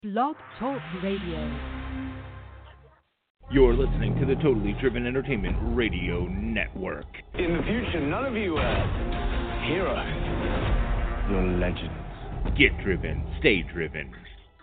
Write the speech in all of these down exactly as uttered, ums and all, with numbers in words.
Blog Talk Radio. You're listening to the Totally Driven Entertainment Radio Network. In the future, none of you are heroes. You're legends. Get driven. Stay driven.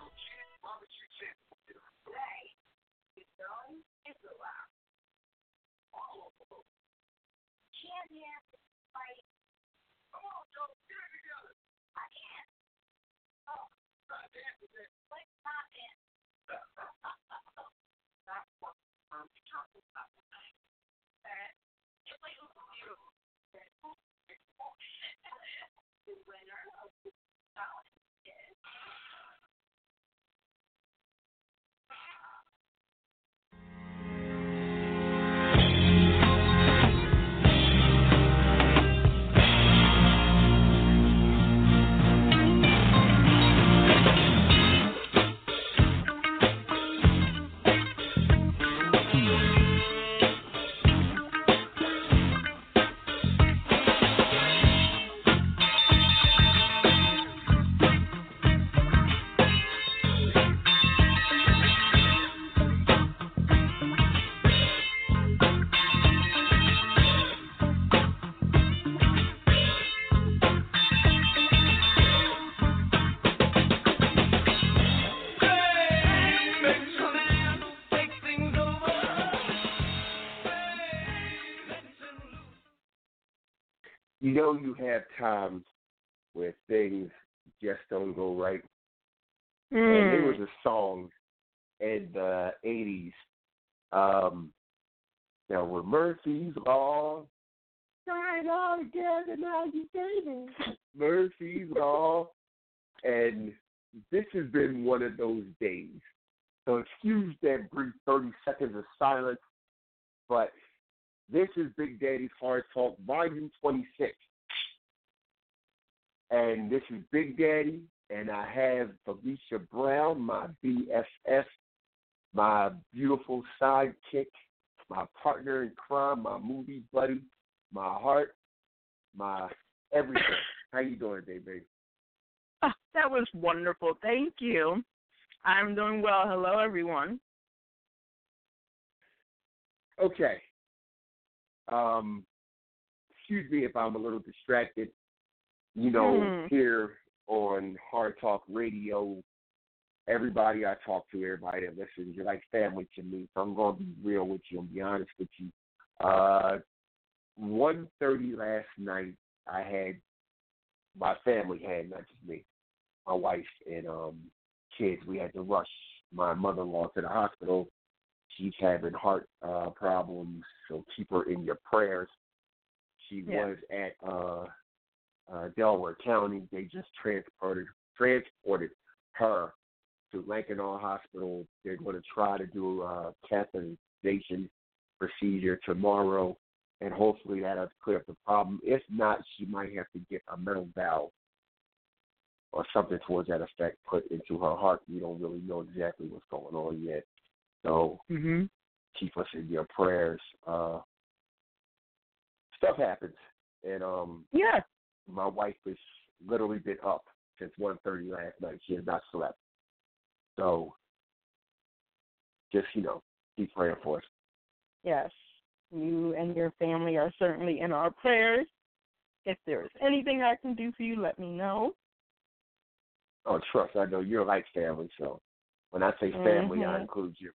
You know, you have times where things just don't go right. Mm. And there was a song in the eighties um, that were Murphy's Law. Try it all together, now you dating. Murphy's Law. And this has been one of those days. So excuse that brief thirty seconds of silence, but this is Big Daddy's Hard Talk, Volume twenty-six. And this is Big Daddy, and I have Felicia Brown, my B F F, my beautiful sidekick, my partner in crime, my movie buddy, my heart, my everything. How you doing today, baby? Oh, that was wonderful. Thank you. I'm doing well. Hello, everyone. Okay. Um, excuse me if I'm a little distracted. You know, mm. here on Hard Talk Radio, everybody I talk to, everybody that listens, you're like family to me. So I'm going to be real with you and be honest with you. Uh, one thirty last night, I had, my family had, not just me, my wife and um, kids. We had to rush my mother-in-law to the hospital. She's having heart uh, problems, so keep her in your prayers. She yeah. was at uh, uh, Delaware County. They just transported transported her to Lankenau Hospital. They're going to try to do a catheterization procedure tomorrow, and hopefully that'll clear up the problem. If not, she might have to get a metal valve or something towards that effect put into her heart. We don't really know exactly what's going on yet. So mm-hmm. keep us in your prayers. Uh, stuff happens, and um, yeah, my wife has literally been up since one thirty last night. She has not slept. So just, you know, keep praying for us. Yes, you and your family are certainly in our prayers. If there is anything I can do for you, let me know. Oh, trust, I know you're like family, so when I say family, mm-hmm. I include you.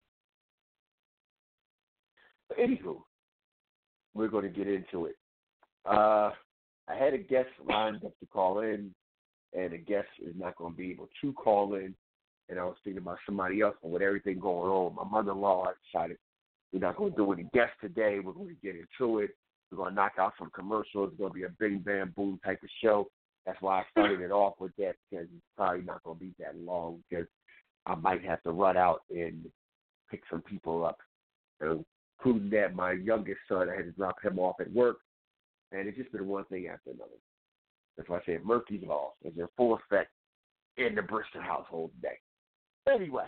But anywho, we're going to get into it. Uh, I had a guest lined up to call in, and the guest is not going to be able to call in. And I was thinking about somebody else, and with everything going on, my mother-in-law, I decided we're not going to do any guests today. We're going to get into it. We're going to knock out some commercials. It's going to be a bing, bam, boom type of show. That's why I started it off with that, because it's probably not going to be that long, because I might have to run out and pick some people up, including that my youngest son. I had to drop him off at work, and it's just been one thing after another. That's why I said Murphy's Law is in full effect in the Bristol household today. Anyway,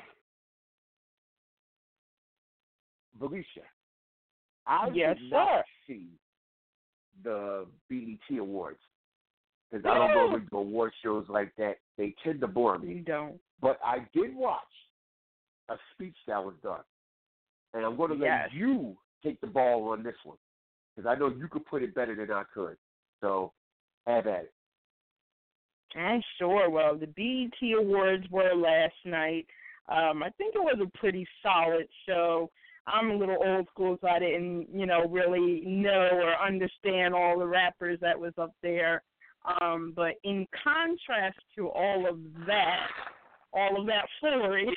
Felicia, I yes, did not sir. see the B E T Awards, because I don't go to award shows like that. They tend to bore me. You don't. But I did watch a speech that was done, and I'm going to let Yes. you take the ball on this one because I know you could put it better than I could. So have at it. I'm sure. Well, the B E T Awards were last night. Um, I think it was a pretty solid show. I'm a little old school, so I didn't, you know, really know or understand all the rappers that was up there. Um, but in contrast to all of that, all of that foolery,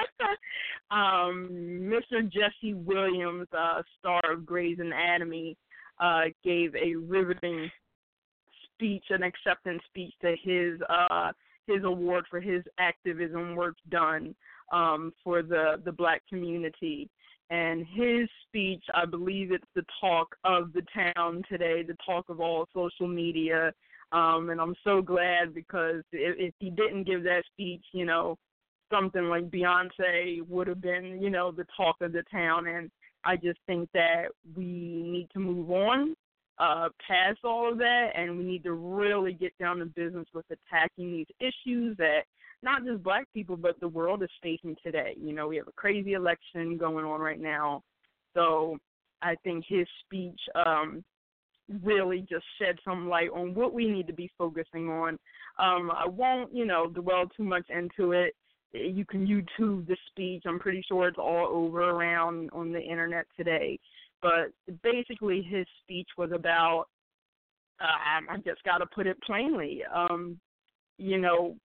um, Mister Jesse Williams, uh, star of Grey's Anatomy, uh, gave a riveting speech, an acceptance speech to his uh, his award for his activism work done um, for the, the black community. And his speech, I believe it's the talk of the town today, the talk of all social media. Um, and I'm so glad because if, if he didn't give that speech, you know, something like Beyonce would have been, you know, the talk of the town. And I just think that we need to move on uh, past all of that, and we need to really get down to business with attacking these issues that not just black people, but the world is facing today. You know, we have a crazy election going on right now. So I think his speech um, really just shed some light on what we need to be focusing on. Um, I won't, you know, dwell too much into it. You can YouTube the speech. I'm pretty sure it's all over around on the internet today. But basically his speech was about, uh, I just got to put it plainly, um, you know,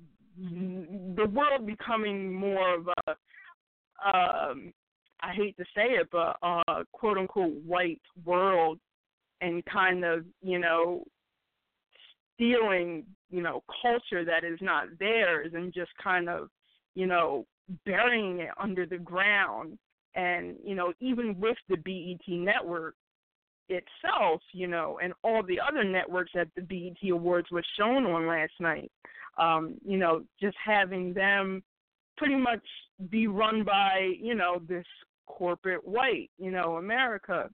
the world becoming more of a, um, I hate to say it, but a quote-unquote white world and kind of, you know, stealing, you know, culture that is not theirs and just kind of, you know, burying it under the ground. And, you know, even with the B E T network itself, you know, and all the other networks that the B E T Awards was shown on last night, um, you know, just having them pretty much be run by, you know, this corporate white, you know, America.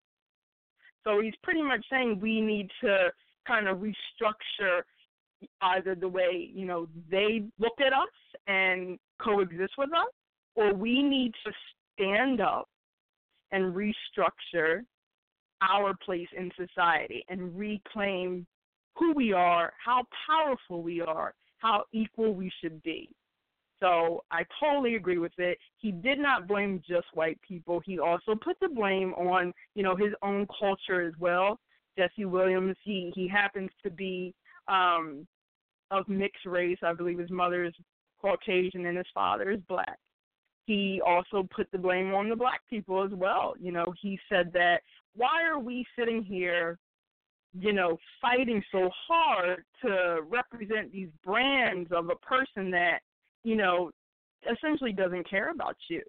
So he's pretty much saying we need to kind of restructure either the way, you know, they look at us and coexist with us, or we need to stand up and restructure our place in society and reclaim who we are, how powerful we are, how equal we should be. So I totally agree with it. He did not blame just white people. He also put the blame on, you know, his own culture as well. Jesse Williams, he, he happens to be um, of mixed race. I believe his mother is Caucasian and his father is black. He also put the blame on the black people as well. You know, he said that, why are we sitting here, you know, fighting so hard to represent these brands of a person that, you know, essentially doesn't care about you?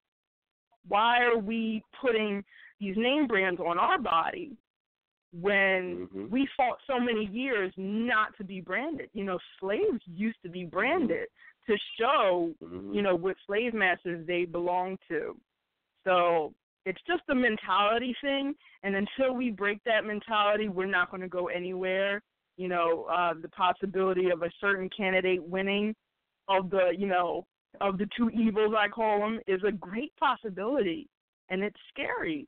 Why are we putting these name brands on our body when mm-hmm. we fought so many years not to be branded? You know, slaves used to be branded to show, mm-hmm. you know, what slave masters they belong to. So it's just a mentality thing, and until we break that mentality, we're not going to go anywhere. You know, uh, the possibility of a certain candidate winning of the, you know, of the two evils, I call them, is a great possibility, and it's scary.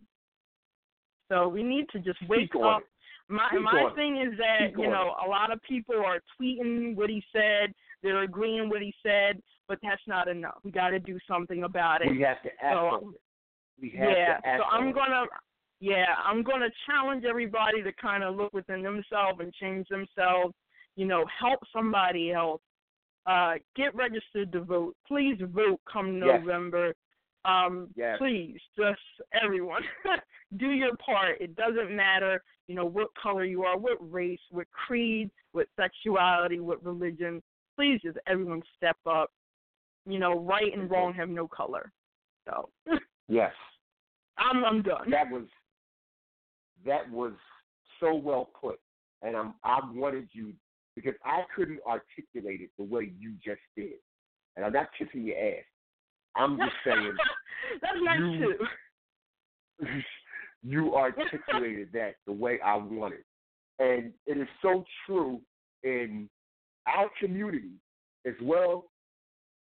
So we need to just wake up. My Speak my on. thing is that, Speak you know, on. a lot of people are tweeting what he said, they're agreeing what he said, but that's not enough. We got to do something about it. We have to act so, on it. We have yeah, to act so I'm on gonna, it. yeah, I'm gonna challenge everybody to kind of look within themselves and change themselves. You know, help somebody else. Uh, get registered to vote. Please vote come Yes. November. Um, yes. Please, just everyone, do your part. It doesn't matter, you know, what color you are, what race, what creed, what sexuality, what religion. Please, just everyone step up. You know, right and wrong have no color. So. Yes. I'm I'm done. That was that was so well put, and I'm I wanted you because I couldn't articulate it the way you just did, and I'm not kissing your ass. I'm just saying. That's nice you, too. You articulated that the way I wanted, and it is so true in our community as well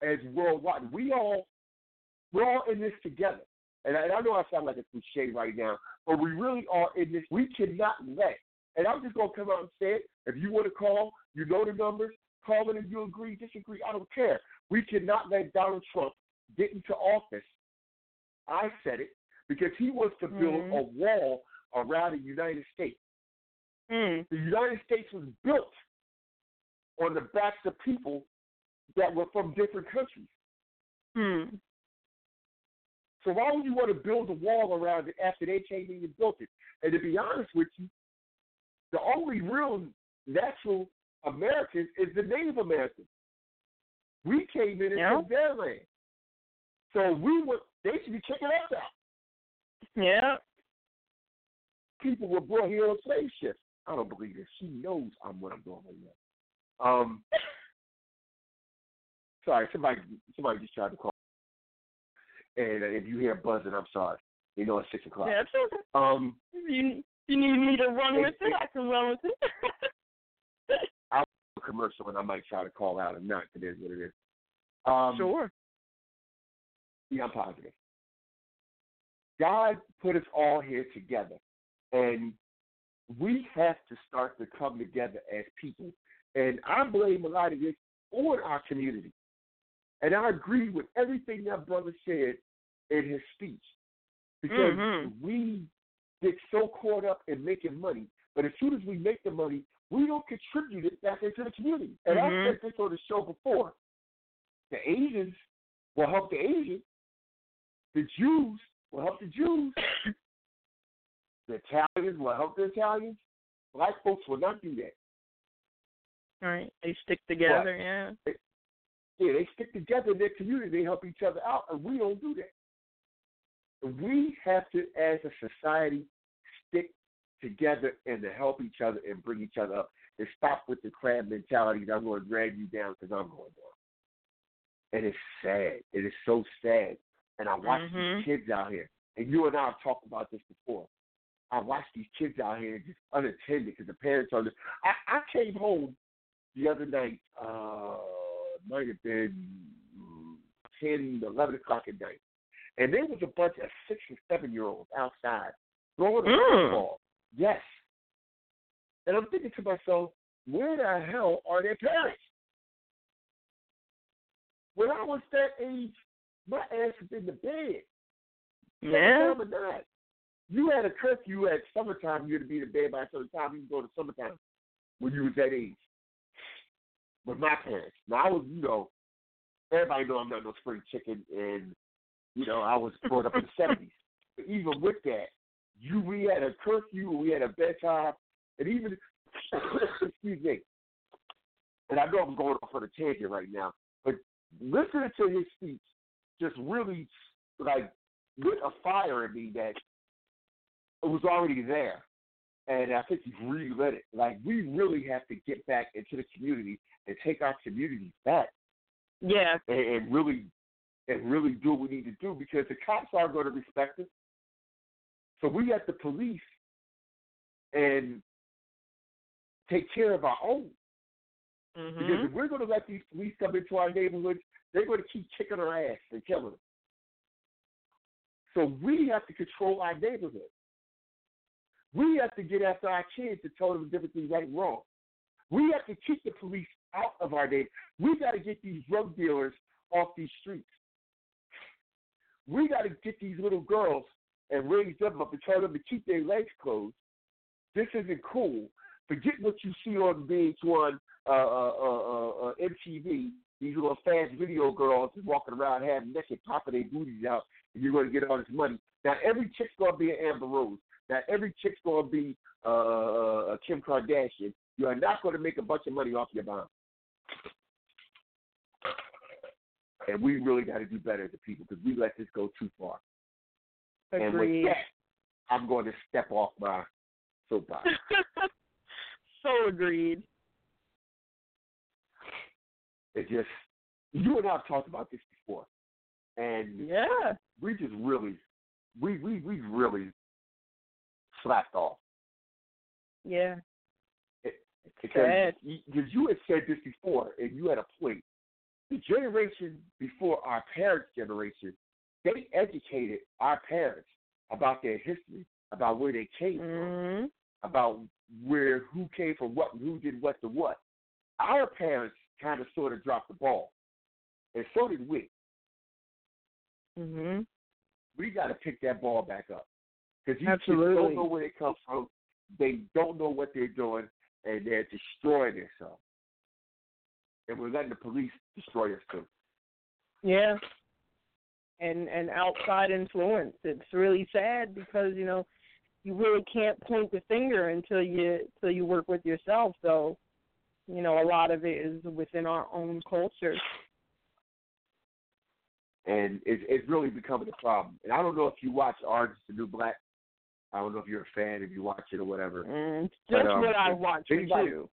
as worldwide. We all, we're all in this together. And I, and I know I sound like a cliche right now, but we really are in this. We cannot let, and I'm just going to come out and say it. If you want to call, you know the numbers. Call in if you agree, disagree. I don't care. We cannot let Donald Trump get into office. I said it because he wants to build mm-hmm. a wall around the United States. Mm. The United States was built on the backs of people that were from different countries. Mm. So why would you want to build a wall around it after they came in and built it? And to be honest with you, the only real natural Americans is the Native Americans. We came in and yeah. took their land. So we were, they should be kicking us out. Yeah. People were brought here on slave ships. I don't believe this. She knows I'm what I'm doing right now. Um, sorry, somebody somebody just tried to call. And if you hear buzzing, I'm sorry. You know it's six o'clock. Yeah, it's okay. Um, you, you need me to run it, with it? it? I can run with it. I'll do a commercial and I might try to call out or not. It is what it is. Um, sure. Yeah, I'm positive. God put us all here together. And we have to start to come together as people. And I blame a lot of this on our community. And I agree with everything that brother said in his speech. Because mm-hmm. we get so caught up in making money. But as soon as we make the money, we don't contribute it back into the community. And mm-hmm. I said this on the show before. The Asians will help the Asians. The Jews will help the Jews. The Italians will help the Italians. Black folks will not do that. All right. They stick together, but, yeah. They, yeah, they stick together in their community. They help each other out, and we don't do that. We have to, as a society, stick together and to help each other and bring each other up. And stop with the crab mentality that I'm going to drag you down because I'm going down. And it's sad. It is so sad. And I watch mm-hmm. these kids out here, and you and I have talked about this before. I watch these kids out here just unattended because the parents are just. I, I came home the other night, uh, might have been ten, eleven o'clock at night, and there was a bunch of six and seven year olds outside throwing a mm. football. Yes. And I'm thinking to myself, where the hell are their parents? When I was that age, my ass was in the bed. Yeah. Night. You had a curfew at summertime. You had to be in bed by a certain time. You can go to summertime when you was that age. With my parents. Now, I was, you know, everybody know I'm not no spring chicken, and, you know, I was brought up in the seventies. But even with that, you we had a curfew, we had a bedtime, and even, excuse me, and I know I'm going off on a tangent right now, but listening to his speech just really, like, lit a fire in me that it was already there. And I think he's relit it. Like, we really have to get back into the community and take our community back. Yeah. And, and really and really do what we need to do because the cops aren't going to respect us. So we have to police and take care of our own. Mm-hmm. Because if we're going to let these police come into our neighborhoods, they're going to keep kicking our ass and killing us. So we have to control our neighborhood. We have to get after our kids and tell them the difference between right and wrong. We have to keep the police out of our neighborhood. We got to get these drug dealers off these streets. We got to get these little girls and raise them up and tell them to keep their legs closed. This isn't cool. Forget what you see on V H one, uh, uh, uh, uh, M T V. These little fast video girls is walking around half naked, popping their booties out, and you're going to get all this money. Now, every chick's going to be an Amber Rose. Now, every chick's going to be uh, a Kim Kardashian. You are not going to make a bunch of money off your bomb. And we really got to do better as a people because we let this go too far. Agreed. And with that, I'm going to step off my soapbox. So agreed. It just, you and I have talked about this before. And yeah, we just really, we, we, we really slapped off. Yeah. It, because you, you had said this before, and you had a point. the generation before our parents' generation, they educated our parents about their history, about where they came mm-hmm. from, about where who came from what, who did what to what. Our parents kind of sort of dropped the ball, and so did we. Mm-hmm. We got to pick that ball back up because these Absolutely. kids don't know where they come from. They don't know what they're doing, and they're destroying themselves. And we're letting the police destroy us too. Yeah. And and outside influence. It's really sad because, you know, you really can't point the finger until you until you work with yourself. So, you know, a lot of it is within our own culture. And it's, it's really becoming a problem. And I don't know if you watch Orange is the New Black. I don't know if you're a fan, if you watch it or whatever. Mm, just but, um, what I watch for you.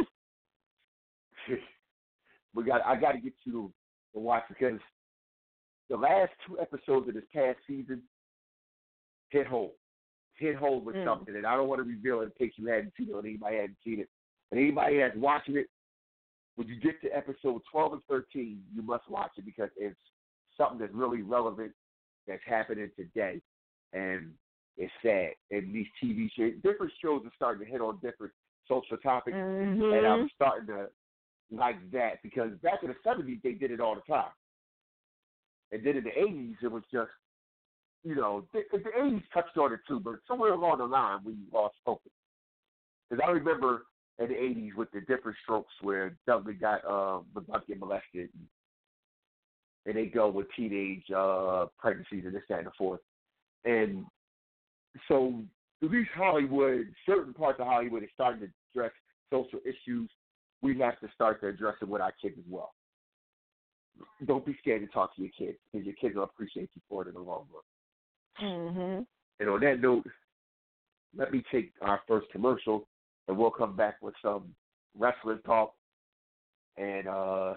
we got. I got to get you to, to watch because the last two episodes of this past season hit home. Hit home with mm. something, and I don't want to reveal it in case you hadn't seen it or anybody hadn't seen it. And anybody that's watching it, when you get to episode twelve and thirteen, you must watch it because it's something that's really relevant that's happening today. And it's sad. And these T V shows, different shows are starting to hit on different social topics. Mm-hmm. And I'm starting to like that because back in the seventies, they did it all the time. And then in the eighties, it was just, you know, the, the eighties touched on it too, but somewhere along the line, we lost focus. Because I remember in the eighties with the different strokes where Dudley got uh, get molested and, and they go with teenage uh, pregnancies and this, that, and the fourth. And so at least Hollywood, certain parts of Hollywood is starting to address social issues. We have to start to address it with our kids as well. Don't be scared to talk to your kids because your kids will appreciate you for it in the long run. Mm-hmm. And on that note, let me take our first commercial, and we'll come back with some wrestling talk, and uh,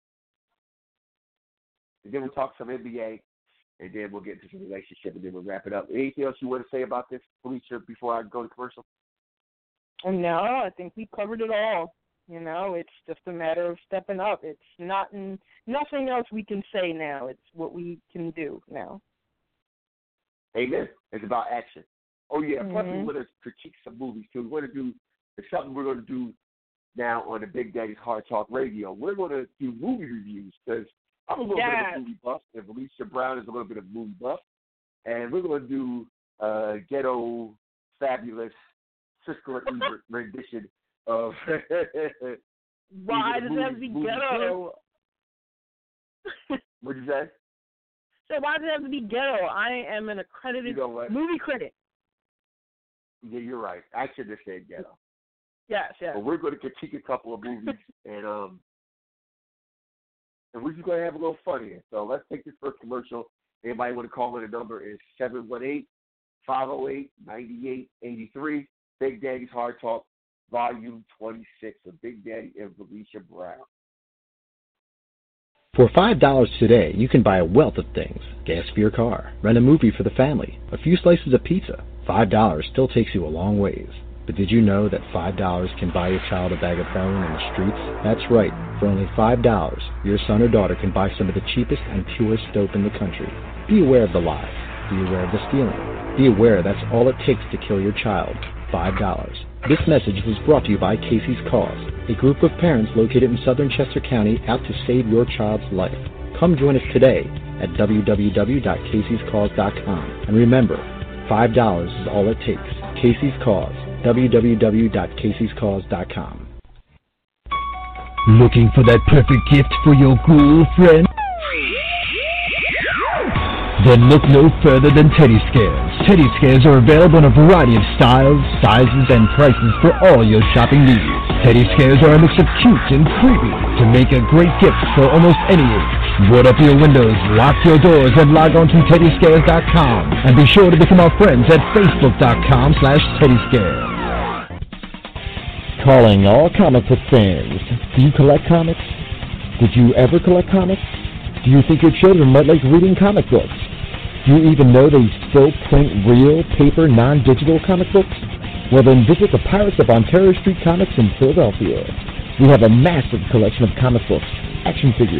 and then we'll talk some N B A, and then we'll get into some relationship, and then we'll wrap it up. Anything else you want to say about this, Felicia, before I go to commercial? No, I think we covered it all. You know, it's just a matter of stepping up. It's not in, nothing else we can say now. It's what we can do now. Amen. It's about action. Oh, yeah. Mm-hmm. Plus, we want to critique some movies, too. We want to do, it's something we're going to do now on the Big Daddy's Hard Talk Radio. We're going to do movie reviews because I'm a little yes. bit of a movie buff, and Felicia Brown is a little bit of a movie buff. And we're going to do a ghetto, fabulous, Siskel and Ebert rendition of why does that have to be ghetto? What'd you say? So why does it have to be ghetto? I am an accredited you know movie critic. Yeah, you're right. I should have said ghetto. Yes, yes. But we're going to critique a couple of movies, and um, and we're just going to have a little fun here. So let's take this first commercial. Anybody want to call in? The number is seven one eight, five oh eight, nine eight eight three. Big Daddy's Hard Talk, Volume twenty-six of Big Daddy and Felicia Brown. For five dollars today, you can buy a wealth of things. Gas for your car, rent a movie for the family, a few slices of pizza. five dollars still takes you a long ways. But did you know that five dollars can buy your child a bag of heroin in the streets? That's right. For only five dollars, your son or daughter can buy some of the cheapest and purest dope in the country. Be aware of the lies. Be aware of the stealing. Be aware that's all it takes to kill your child. five dollars. This message was brought to you by Casey's Cause, a group of parents located in southern Chester County out to save your child's life. Come join us today at w w w dot caseys cause dot com. And remember, five dollars is all it takes. Casey's Cause, w w w dot caseys cause dot com. Looking for that perfect gift for your ghoul friend? Then look no further than Teddy Scares. Teddy Scares are available in a variety of styles, sizes, and prices for all your shopping needs. Teddy Scares are a mix of cute and creepy to make a great gift for almost any age. Board up your windows, lock your doors, and log on to teddy scares dot com. And be sure to become our friends at facebook dot com slash teddy scares. Calling all comic book fans. Do you collect comics? Did you ever collect comics? Do you think your children might like reading comic books? Do you even know they still print real, paper, non-digital comic books? Well, then visit the Pirates of Ontario Street Comics in Philadelphia. We have a massive collection of comic books, action figures,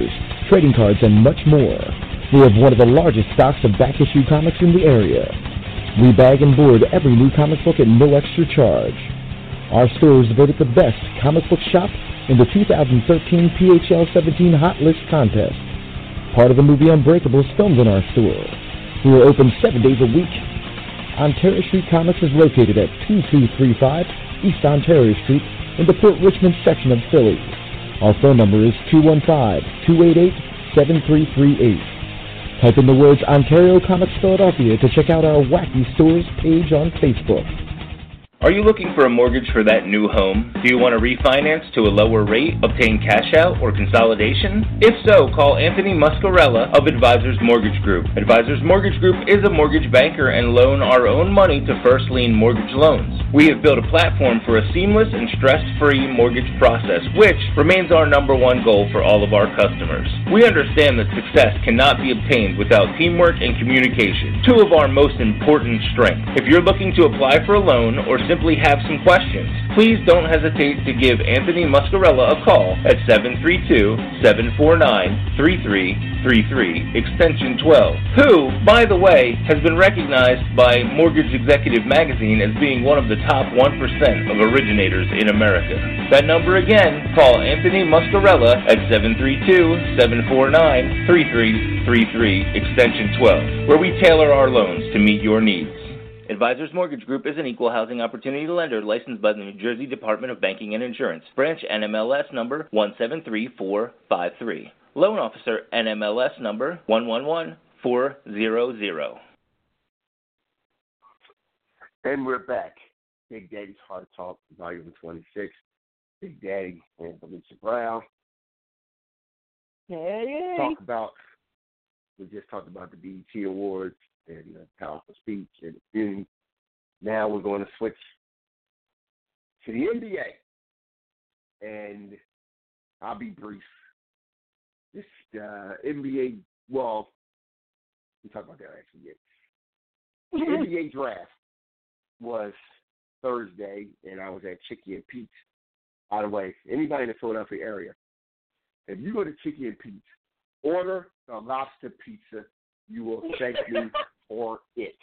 trading cards, and much more. We have one of the largest stocks of back-issue comics in the area. We bag and board every new comic book at no extra charge. Our store is voted the best comic book shop in the two thousand thirteen P H L seventeen Hot List contest. Part of the movie Unbreakable is filmed in our store. We are open seven days a week. Ontario Street Comics is located at two two three five East Ontario Street in the Port Richmond section of Philly. Our phone number is two one five, two eight eight, seven three three eight. Type in the words Ontario Comics Philadelphia to check out our Wacky Stores page on Facebook. Are you looking for a mortgage for that new home? Do you want to refinance to a lower rate, obtain cash out, or consolidation? If so, call Anthony Muscarella of Advisors Mortgage Group. Advisors Mortgage Group is a mortgage banker and loan our own money to first lien mortgage loans. We have built a platform for a seamless and stress-free mortgage process, which remains our number one goal for all of our customers. We understand that success cannot be obtained without teamwork and communication, two of our most important strengths. If you're looking to apply for a loan or simply have some questions, please don't hesitate to give Anthony Muscarella a call at seven three two, seven four nine, three three three three, extension twelve, who, by the way, has been recognized by Mortgage Executive Magazine as being one of the top one percent of originators in America. That number again, call Anthony Muscarella at seven three two, seven four nine, three three three three, extension twelve, where we tailor our loans to meet your needs. Advisors Mortgage Group is an equal housing opportunity lender licensed by the New Jersey Department of Banking and Insurance. Branch N M L S number one seven three four five three. Loan Officer N M L S number one one one four zero zero. And we're back. Big Daddy's Hard Talk, Volume twenty-six. Big Daddy and Felicia Brown. Hey. Talk about, we just talked about the B E T Awards and uh, powerful speech and and now we're going to switch to the N B A, and I'll be brief. This uh, N B A, well, we talk about that actually yet. The N B A draft was Thursday, and I was at Chicky and Pete's. By the way, anybody in the Philadelphia area, if you go to Chicky and Pete's, order a lobster pizza. You will thank me for it.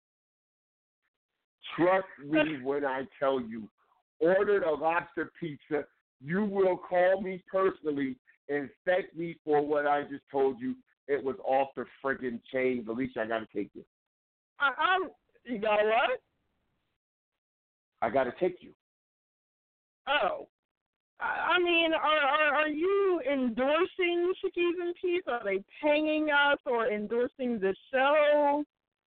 Trust me when I tell you, order a lobster pizza. You will call me personally and thank me for what I just told you. It was off the friggin' chain. Alicia, I got to take you. I, I'm, you got what? I got to take you. Oh. I mean, are, are are you endorsing Chickies and Pete's? Are they paying us or endorsing the show?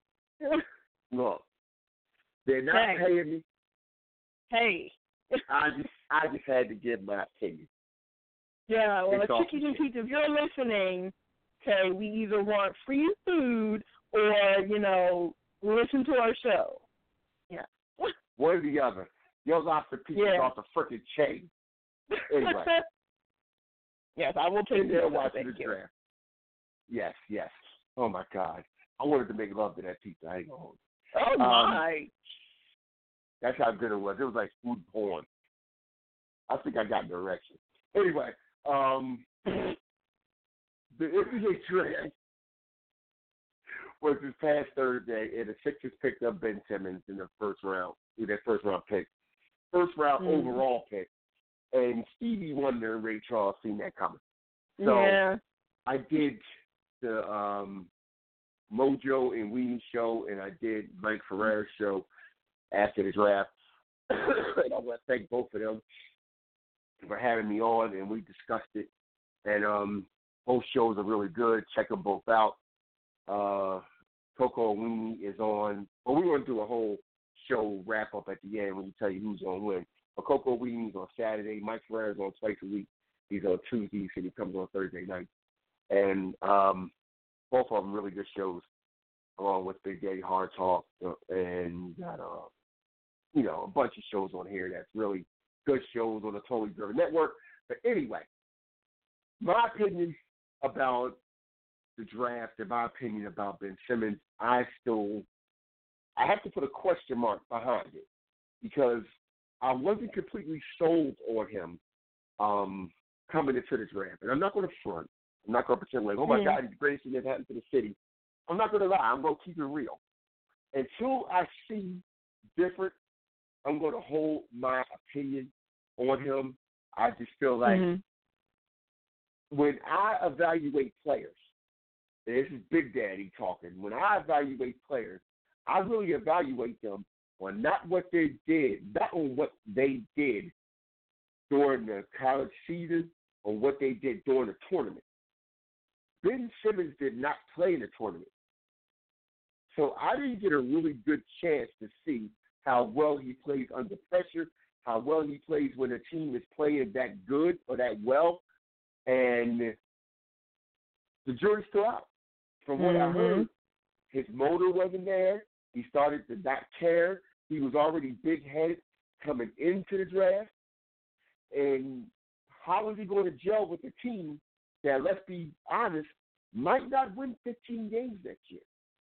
Look, they're not hey. paying me. Hey. I just I just had to give my opinion. Yeah, well, it's Chickies and Pete's, if you're listening, okay, we either want free food or, you know, listen to our show. Yeah. One or the other. Your lobster pizza yeah. off the freaking chain. Anyway. Yes, I will take there that. watching the draft. Yes, yes. Oh my God, I wanted to make love to that pizza. I ain't gonna hold it. Oh my! Um, that's how good it was. It was like food porn. I think I got direction. Anyway, um, the N B A draft was this past Thursday, and the Sixers picked up Ben Simmons in the first round. With their first round pick, first round mm. overall pick. And Stevie Wonder and Ray Charles seen that coming. So yeah. I did the um, Mojo and Weenie show, and I did Mike Ferrera's show after the draft. And I want to thank both of them for having me on, and we discussed it. And um, both shows are really good. Check them both out. Uh, Coco and Weenie is on. Well, we're going to do a whole show wrap-up at the end when we tell you who's going to win. But Coco Weenie's on Saturday. Mike Ferrera's on twice a week. He's on Tuesdays, and he comes on Thursday night. And um, both of them really good shows, along with Big Daddy Hard Talk. Uh, and got, uh, you know, a bunch of shows on here that's really good shows on the Totally Driven Network. But anyway, my opinion about the draft and my opinion about Ben Simmons, I still, I have to put a question mark behind it because I wasn't completely sold on him um, coming into the draft. And I'm not going to front. I'm not going to pretend like, oh, my mm. God, it's the greatest thing that happened to the city. I'm not going to lie. I'm going to keep it real. Until I see different, I'm going to hold my opinion on him. I just feel like mm-hmm. when I evaluate players, and this is Big Daddy talking, when I evaluate players, I really evaluate them on not what they did, not on what they did during the college season or what they did during the tournament. Ben Simmons did not play in the tournament. So I didn't get a really good chance to see how well he plays under pressure, how well he plays when a team is playing that good or that well. And the jury's still out. From what mm-hmm. I heard, his motor wasn't there. He started to not care. He was already big-headed coming into the draft. And how is he going to gel with a team that, let's be honest, might not win fifteen games next year?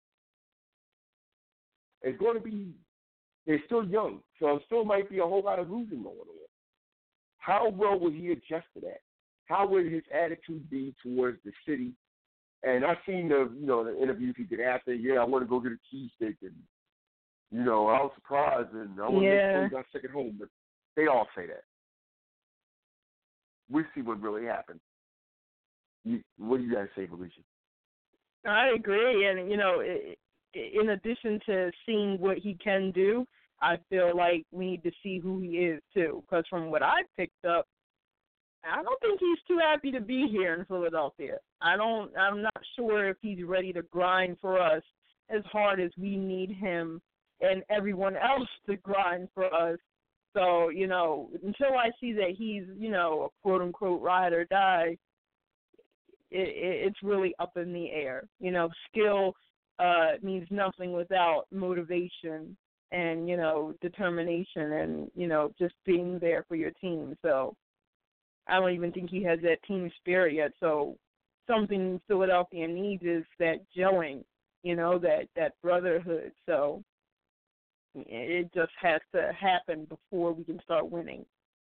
It's going to be, they're still young, so it still might be a whole lot of losing going on. How well will he adjust to that? How will his attitude be towards the city? And I've seen the, you know, the interviews he did after, yeah, I want to go get a cheesesteak, and, you know, I was surprised, and I want yeah. to make sure I sick at home, but they all say that. We'll see what really happened. You, what do you guys say, Felicia? I agree, and, you know, it, in addition to seeing what he can do, I feel like we need to see who he is, too. Because from what I picked up, I don't think he's too happy to be here in Philadelphia. I don't, I'm not sure if he's ready to grind for us as hard as we need him and everyone else to grind for us. So, you know, until I see that he's, you know, a quote-unquote ride or die, it, it, it's really up in the air. You know, skill uh, means nothing without motivation and, you know, determination and, you know, just being there for your team. So I don't even think he has that team spirit yet. So something Philadelphia needs is that gelling, you know, that, that brotherhood. So it just has to happen before we can start winning.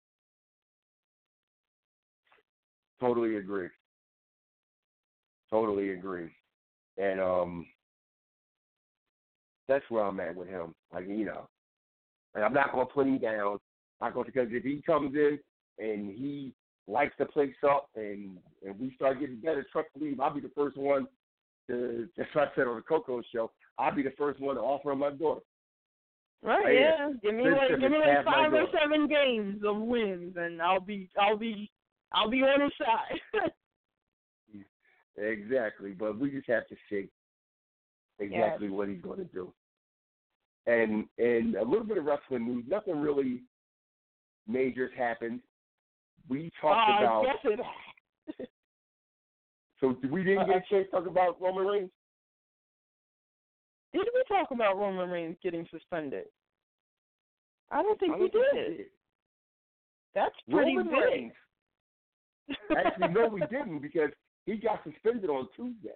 Totally agree. Totally agree. And um, that's where I'm at with him. Like, you know, like I'm not going to put him down. I'm going to, because if he comes in and he lights the place up and, and we start getting better, trust believe, I'll be the first one to, that's what I said on the Coco show, I'll be the first one to offer him my daughter. Right, right yeah. here. Give me This like give me like five or seven games of wins, and I'll be I'll be I'll be on his side. Exactly, but we just have to see exactly yes. what he's going to do. And and a little bit of wrestling news. Nothing really major has happened. We talked uh, about. Yes, it So we didn't get a chance to talk about Roman Reigns? Did we talk about Roman Reigns getting suspended? I don't think I we don't did. think we did. That's pretty Roman big. Reigns. Actually, no, we didn't, because he got suspended on Tuesday.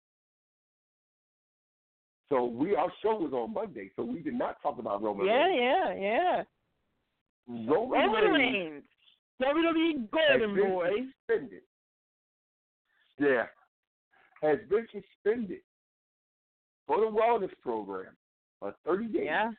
So we our show was on Monday, so we did not talk about Roman yeah, Reigns. Yeah, yeah, yeah. Roman, Roman Reigns. Reigns. W W E Golden has been Boy. Suspended. Yeah. Has been suspended for the wellness program for thirty days. Yeah.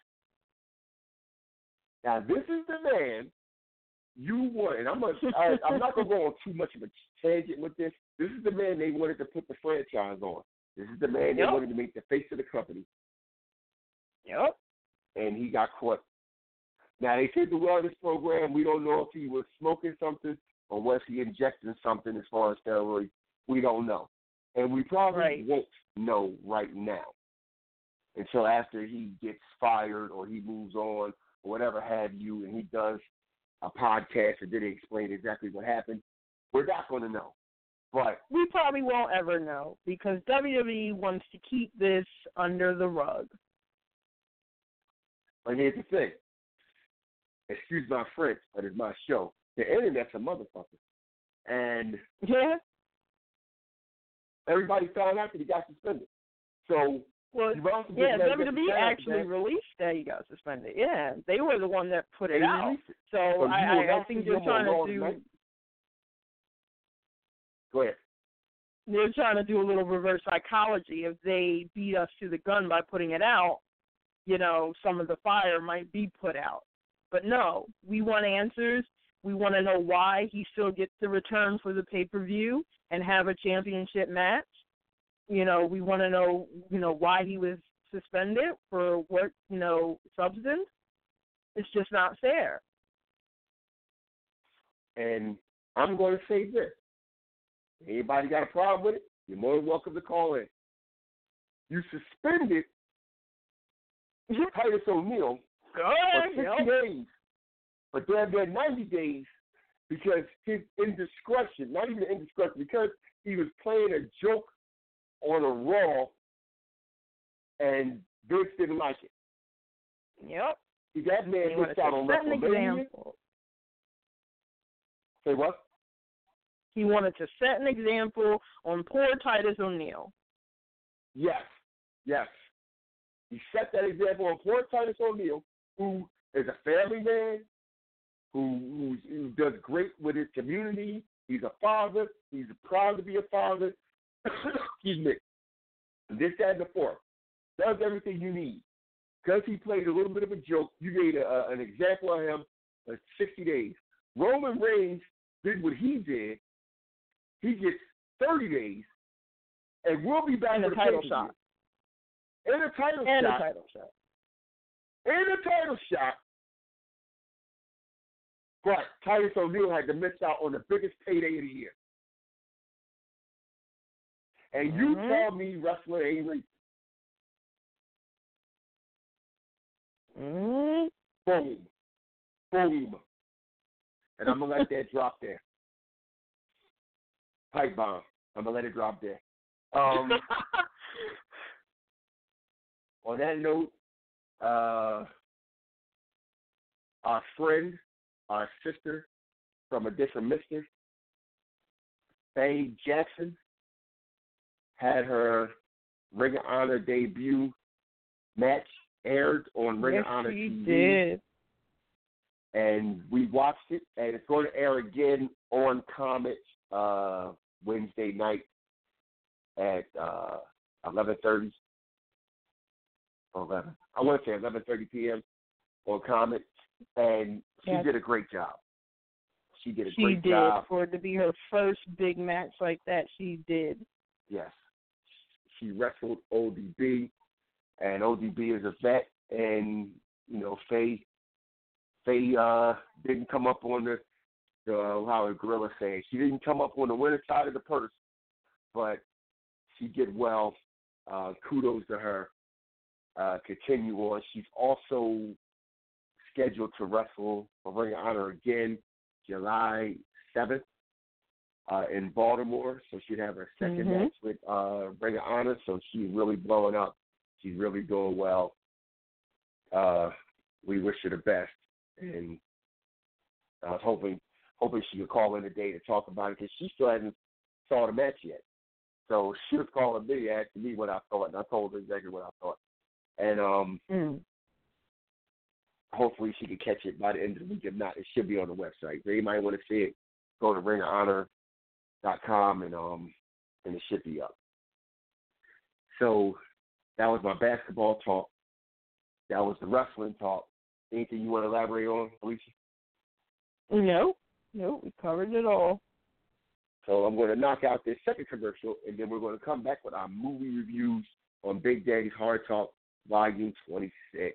Now, this is the man you want, and I'm, a, I, I'm not going to go on too much of a tangent with this. This is the man they wanted to put the franchise on. This is the man they yep. wanted to make the face of the company. Yep. And he got caught. Now, they said the wellness program, we don't know if he was smoking something or was he injecting something as far as steroids. We don't know. And we probably right. won't know right now until after he gets fired or he moves on or whatever have you, and he does a podcast and then he explains exactly what happened. We're not going to know. But we probably won't ever know because W W E wants to keep this under the rug. But here's the thing. Excuse my French, but it's my show. The internet's a motherfucker. And yeah. everybody found out that he got suspended. So, well, yeah, W W E actually released that he got suspended. Yeah, they were the one that put it out. It. So, so I, I, I think they're trying to do. Night? Go ahead. they're trying to do a little reverse psychology. If they beat us to the gun by putting it out, you know, some of the fire might be put out. But no, we want answers. We want to know why he still gets to return for the pay-per-view and have a championship match. You know, we want to know, you know, why he was suspended for what, you know, substance. It's just not fair. And I'm going to say this. Anybody got a problem with it, you're more than welcome to call in. You suspended Titus O'Neil for sixty days, but damn near ninety days because his indiscretion, not even indiscretion, because he was playing a joke on a Raw and Vince didn't like it. Yep. See, that man missed out on WrestleMania. Say what? He wanted to set an example on poor Titus O'Neil. Yes, yes. He set that example on poor Titus O'Neil, who is a family man, who, who does great with his community. He's a father. He's proud to be a father. Excuse me. This, that, and the fourth. Does everything you need. Because he played a little bit of a joke, you made a, a, an example of him for sixty days. Roman Reigns did what he did. He gets thirty days, and we'll be back in for a the title shot. In a title and shot. a title shot. In a title shot. But Titus O'Neil had to miss out on the biggest payday of the year. And you mm-hmm. tell me wrestling ain't racist. Mm-hmm. Boom. Boom. And I'm going to let that drop there. Pipe bomb. I'm going to let it drop there. Um, on that note, uh, our friend, our sister from a different mister, Faye Jackson, had her Ring of Honor debut match aired on Ring yes, of Honor she T V. Did. And we watched it, and it's going to air again on Comet uh, Wednesday night at uh, eleven thirty. eleven. I want to say eleven thirty p.m. on Comet, and she yes. did a great job. She did a she great did. job. For it to be her first big match like that, she did. Yes. She wrestled O D B, and O D B is a vet, and, you know, Faye, Faye uh, didn't come up on the, the how a gorilla saying, she didn't come up on the winning side of the purse, but she did well. Uh, kudos to her. Uh, continue on. She's also scheduled to wrestle for Ring of Honor again July seventh uh, in Baltimore. So she'd have her second mm-hmm. match with uh, Ring of Honor. So she's really blowing up. She's really doing well. Uh, we wish her the best. And I was hoping, hoping she could call in today to talk about it because she still hasn't saw the match yet. So she was calling me, asking me what I thought, and I told her exactly what I thought. And um, mm. hopefully she can catch it by the end of the week. If not, it should be on the website. If anybody want to see it, go to ring of honor dot com and um and it should be up. So that was my basketball talk. That was the wrestling talk. Anything you want to elaborate on, Alicia? No, no, we covered it all. So I'm going to knock out this second commercial, and then we're going to come back with our movie reviews on Big Daddy's Hard Talk, Volume twenty-six.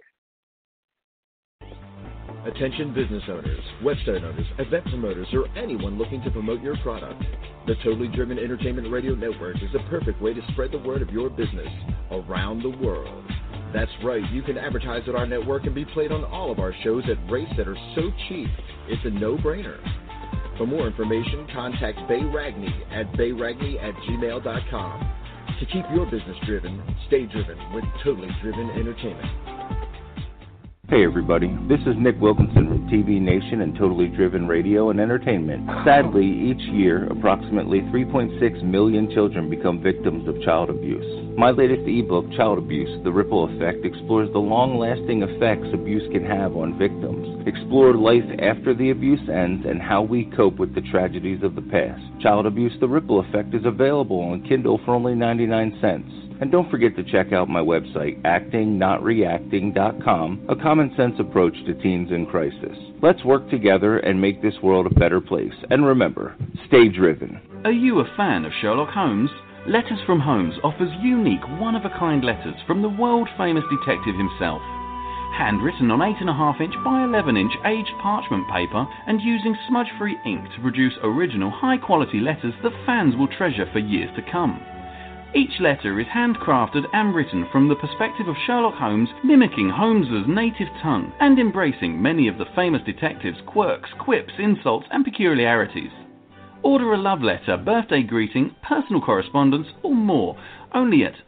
Attention business owners, website owners, event promoters, or anyone looking to promote your product. The Totally Driven Entertainment Radio Network is the perfect way to spread the word of your business around the world. That's right, you can advertise at our network and be played on all of our shows at rates that are so cheap, it's a no-brainer. For more information, contact Bay Ragney at bayragney at gmail dot com. To keep your business driven, stay driven with Totally Driven Entertainment. Hey everybody, this is Nick Wilkinson from T V Nation and Totally Driven Radio and Entertainment. Sadly, each year, approximately three point six million children become victims of child abuse. My latest ebook, Child Abuse, The Ripple Effect, explores the long-lasting effects abuse can have on victims. Explore life after the abuse ends and how we cope with the tragedies of the past. Child Abuse, The Ripple Effect is available on Kindle for only ninety-nine cents. And don't forget to check out my website, acting not reacting dot com, a common-sense approach to teens in crisis. Let's work together and make this world a better place. And remember, stay driven. Are you a fan of Sherlock Holmes? Letters from Holmes offers unique, one-of-a-kind letters from the world-famous detective himself. Handwritten on eight point five inch by eleven inch aged parchment paper and using smudge-free ink to produce original, high-quality letters that fans will treasure for years to come. Each letter is handcrafted and written from the perspective of Sherlock Holmes, mimicking Holmes's native tongue and embracing many of the famous detective's quirks, quips, insults, and peculiarities. Order a love letter, birthday greeting, personal correspondence, or more only at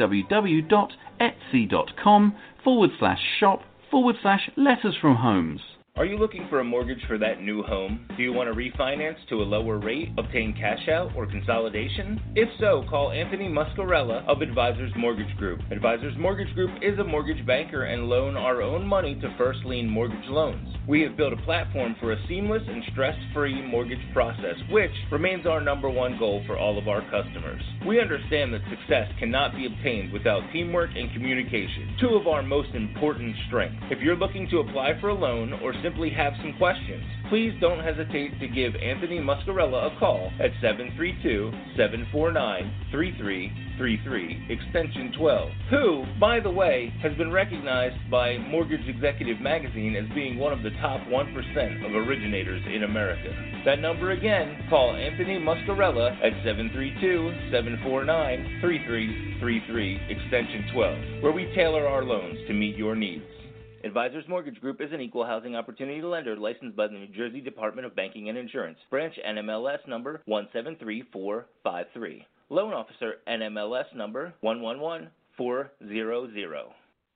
www.etsy.com forward slash shop forward slash letters from Holmes. Are you looking for a mortgage for that new home? Do you want to refinance to a lower rate, obtain cash out, or consolidation? If so, call Anthony Muscarella of Advisors Mortgage Group. Advisors Mortgage Group is a mortgage banker and loan our own money to first lien mortgage loans. We have built a platform for a seamless and stress-free mortgage process, which remains our number one goal for all of our customers. We understand that success cannot be obtained without teamwork and communication, two of our most important strengths. If you're looking to apply for a loan or simply have some questions, please don't hesitate to give Anthony Muscarella a call at seven three two, seven four nine, three three three three, extension twelve, who, by the way, has been recognized by Mortgage Executive Magazine as being one of the top one percent of originators in America. That number again, call Anthony Muscarella at seven three two, seven four nine, three three three three, extension twelve, where we tailor our loans to meet your needs. Advisors Mortgage Group is an equal housing opportunity lender licensed by the New Jersey Department of Banking and Insurance. Branch N M L S number one seven three four five three. Loan Officer N M L S number one one one four zero zero.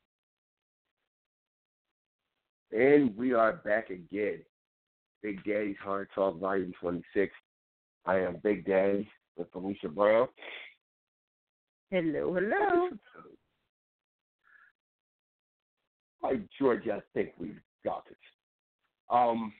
And we are back again. Big Daddy's Hard Talk, Volume twenty-six. I am Big Daddy with Felicia Brown. Hello, hello. Hi, George, I think we've got it. Um,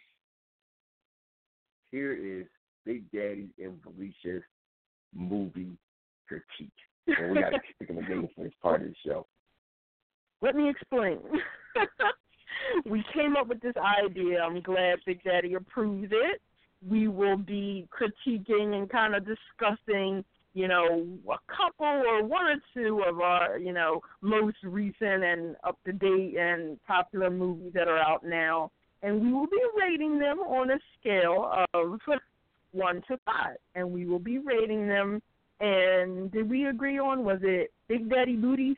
here is Big Daddy and Felicia's movie critique. And we got to pick them again for this part of the show. Let me explain. We came up with this idea. I'm glad Big Daddy approved it. We will be critiquing and kind of discussing, you know, a couple or one or two of our, you know, most recent and up-to-date and popular movies that are out now. And we will be rating them on a scale of one to five. And we will be rating them. And did we agree on, was it Big Daddy Booties?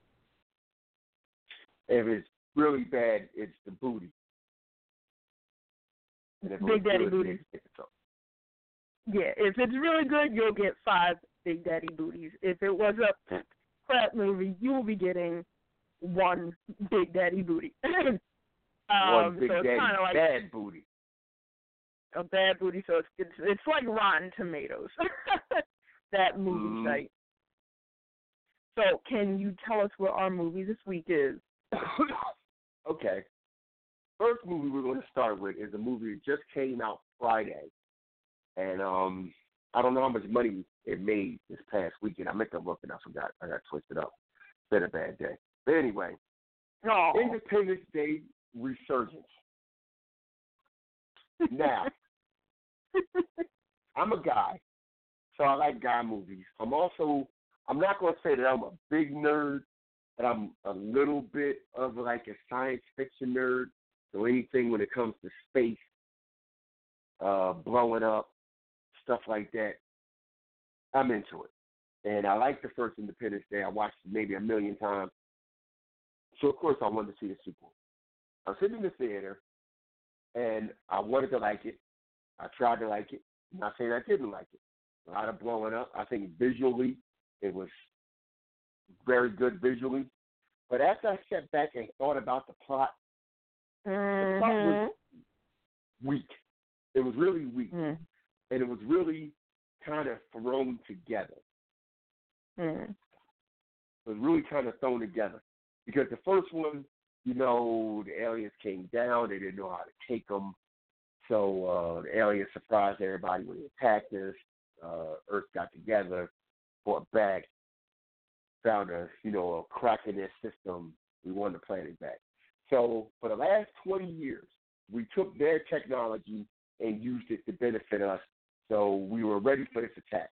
If it's really bad, it's the booty. And if Big Daddy good, Booties. it's the top. Yeah, if it's really good, you'll get five Big Daddy Booties. If it was a crap movie, you will be getting one Big Daddy Booty. um, one Big so Daddy like bad booty. A bad booty, so it's it's, it's like Rotten Tomatoes, that movie mm. site. So can you tell us what our movie this week is? Okay. First movie we're going to start with is a movie that just came out Friday. And um, I don't know how much money it made this past weekend. I meant to look and I forgot. I got twisted up. It's been a bad day. But anyway, oh. Independence Day Resurgence. Now, I'm a guy, so I like guy movies. I'm also, I'm not going to say that I'm a big nerd, but I'm a little bit of like a science fiction nerd. So anything when it comes to space, uh, blowing up, stuff like that, I'm into it. And I like the first Independence Day. I watched it maybe a million times. So, of course, I wanted to see the sequel. I was sitting in the theater, and I wanted to like it. I tried to like it. I'm not saying I didn't like it. A lot of blowing up. I think visually it was very good visually. But after I sat back and thought about the plot, Mm-hmm. The plot was weak. It was really weak. Mm. And it was really kind of thrown together. Mm. It was really kind of thrown together. Because the first one, you know, the aliens came down. They didn't know how to take them. So uh, the aliens surprised everybody when they attacked us. Uh, Earth got together, fought back, found a, you know, a crack in their system. We won the planet back. So for the last twenty years, we took their technology and used it to benefit us. So we were ready for this attack.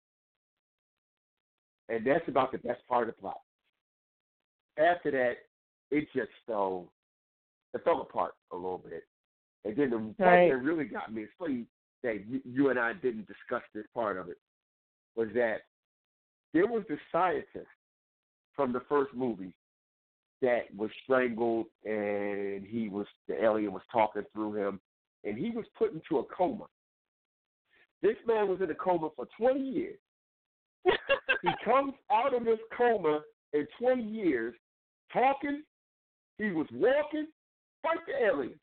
And that's about the best part of the plot. After that, it just fell, it fell apart a little bit. And then the part right. that really got me, it's funny that you, you and I didn't discuss this part of it, was that there was the scientist from the first movie that was strangled, and he was, the alien was talking through him, and he was put into a coma. This man was in a coma for twenty years. He comes out of this coma in twenty years, talking, he was walking, fight the aliens.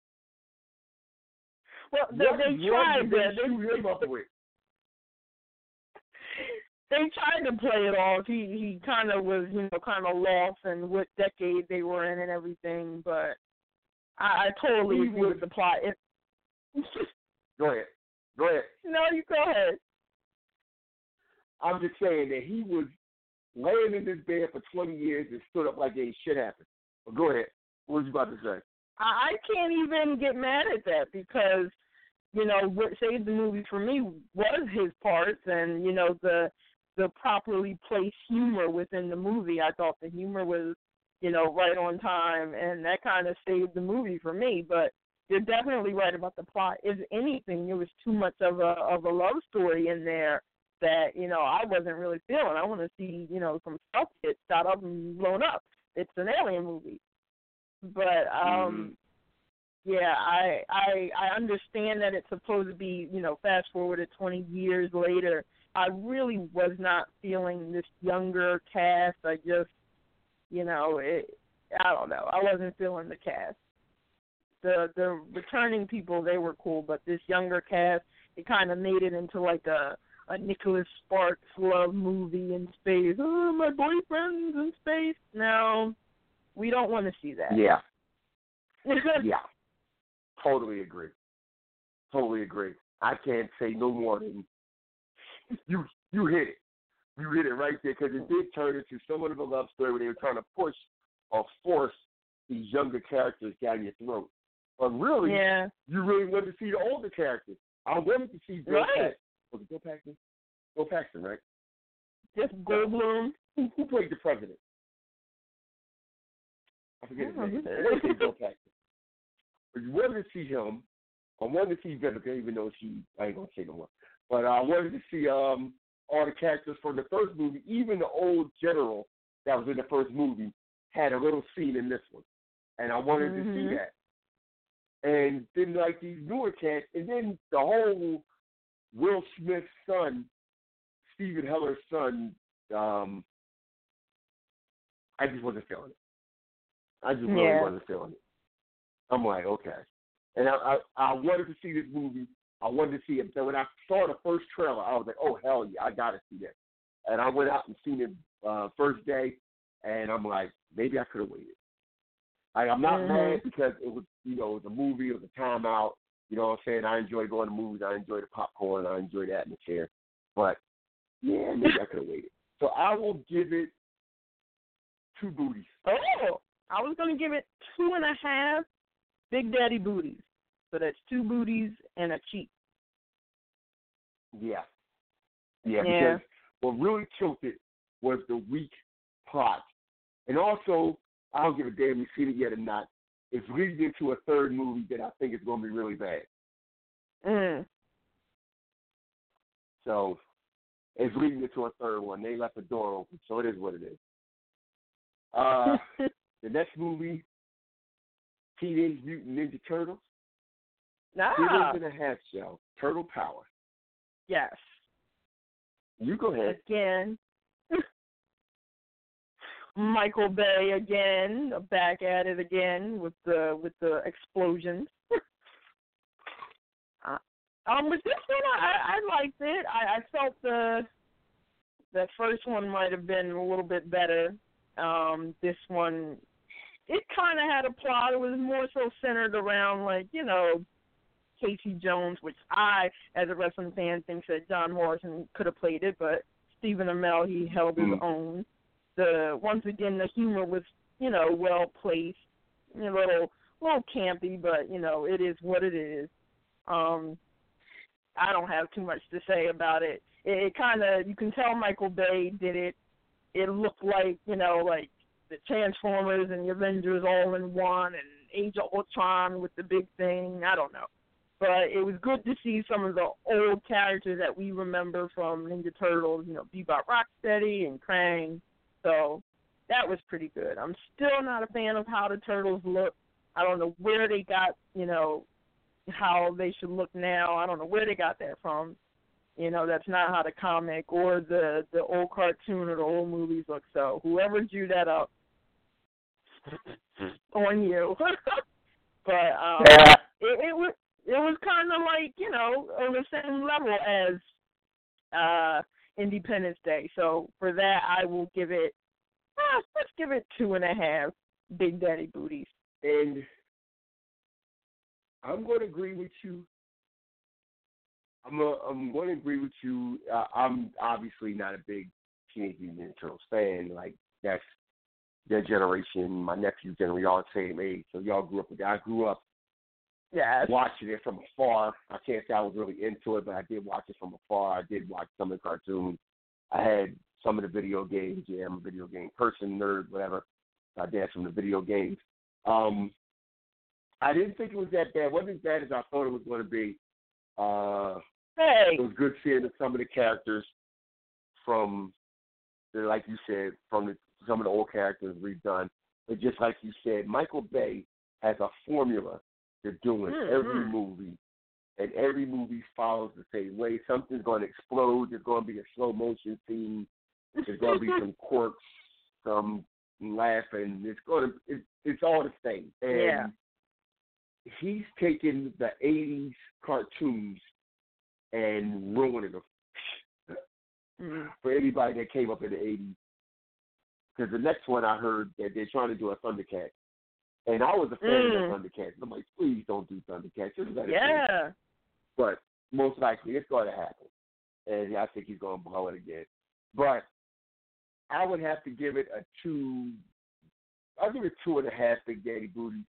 Well, they, they tried that. They, him up with? they tried to play it off. He he kind of was, you know, kind of lost in what decade they were in and everything. But I, I totally he agree was, with the plot. It, go ahead. Go ahead. No, you go ahead. I'm just saying that he was laying in this bed for twenty years and stood up like ain't shit happened. But go ahead. What was you about to say? I can't even get mad at that because, you know, what saved the movie for me was his parts and, you know, the the properly placed humor within the movie. I thought the humor was, you know, right on time, and that kind of saved the movie for me. But you're definitely right about the plot. If anything, there was too much of a of a love story in there that, you know, I wasn't really feeling. I want to see, you know, some stuff get shot up and blown up. It's an alien movie. But um, mm-hmm. yeah, I I I understand that it's supposed to be, you know, fast forwarded twenty years later. I really was not feeling this younger cast. I just, you know, it, I don't know. I wasn't feeling the cast. The the returning people, they were cool, but this younger cast, it kind of made it into like a a Nicholas Sparks love movie in space. Oh, my boyfriend's in space. No. We don't want to see that. Yeah. yeah. Totally agree. Totally agree. I can't say no more than you. You hit it. You hit it right there because it did turn into somewhat of a love story where they were trying to push or force these younger characters down your throat. But really, yeah. you really wanted to see the older characters. I wanted to see Bill right. Paxton. Was it Bill Paxton? Bill Paxton, right? Just Goldblum. Who, who played the president? I forget his name. I wanted to see Bill Paxton. But you wanted to see him. I wanted to see Vivica, even though she, I ain't going to say no more. But I wanted to see um, all the characters from the first movie. Even the old general that was in the first movie had a little scene in this one. And I wanted mm-hmm. to see that. And then, like, these newer cats, and then the whole Will Smith's son, Steven Heller's son, um, I just wasn't feeling it. I just really yeah. wasn't feeling it. I'm like, okay. And I, I I wanted to see this movie. I wanted to see it. So when I saw the first trailer, I was like, oh, hell yeah, I got to see that. And I went out and seen it uh, first day, and I'm like, maybe I could have waited. Like, I'm not mm-hmm. mad because it was, you know, it was a movie, it was a time out. You know what I'm saying? I enjoy going to movies. I enjoy the popcorn. I enjoy the atmosphere. But, yeah, maybe I could have waited. So I will give it two booties. Oh, I was going to give it two and a half Big Daddy booties. So that's two booties and a cheek. Yeah. Yeah, yeah. because what really tilted was the weak plot. And also, I don't give a damn if you've seen it yet or not, it's leading into a third movie that I think is going to be really bad. Mm. So, it's leading into a third one. They left the door open, so it is what it is. Uh, the next movie, Teenage Mutant Ninja Turtles. Ah. Two and a half show. Turtle Power. Yes. You go ahead. Again. Michael Bay again, back at it again with the with the explosions. uh, um, with this one, I, I liked it. I, I felt the the first one might have been a little bit better. Um, this one, it kind of had a plot. It was more so centered around, like, you know, Casey Jones, which I, as a wrestling fan, think that John Morrison could have played it, but Stephen Amell, he held his mm. own. The once again, the humor was, you know, well placed, a little, little campy, but you know, it is what it is. Um, I don't have too much to say about it. It, it kind of, you can tell Michael Bay did it. It looked like, you know, like the Transformers and the Avengers all in one, and Age of Ultron with the big thing. I don't know. But it was good to see some of the old characters that we remember from Ninja Turtles, you know, Bebop Rocksteady and Krang. So that was pretty good. I'm still not a fan of how the Turtles look. I don't know where they got, you know, how they should look now. I don't know where they got that from. You know, that's not how the comic or the, the old cartoon or the old movies look. So whoever drew that up, on you. But um, yeah. it, it was it was kind of like, you know, on the same level as uh, Independence Day. So for that, I will give it, uh, let's give it two and a half Big Daddy Booties. And I'm going to agree with you. I'm a, I'm going to agree with you. Uh, I'm obviously not a big Teenage Mutant Ninja Turtles fan. Like, that's their generation. My nephew's generation, we all the same age. So y'all grew up with that. I grew up yes. watching it from afar. I can't say I was really into it, but I did watch it from afar. I did watch some of the cartoons. I had some of the video games. Yeah, I'm a video game person, nerd, whatever. I did some of the video games. Um, I didn't think it was that bad. It wasn't as bad as I thought it was going to be. Uh, hey. It was good seeing some of the characters from, like you said, from the, some of the old characters redone. But just like you said, Michael Bay has a formula to doing mm-hmm. every movie, and every movie follows the same way. Something's going to explode. There's going to be a slow motion scene. There's going to be some quirks, some laughing. It's going to. It, it's all the same. And yeah. he's taken the eighties cartoons and ruining them mm. for anybody that came up in the eighties. Because the next one I heard that they're trying to do a Thundercat. And I was a fan mm. of Thundercats. I'm like, please don't do Thundercats. Just let it yeah. be. But most likely it's going to happen. And I think he's going to blow it again. But I would have to give it a two. I'll give it two and a half Big Daddy Booty.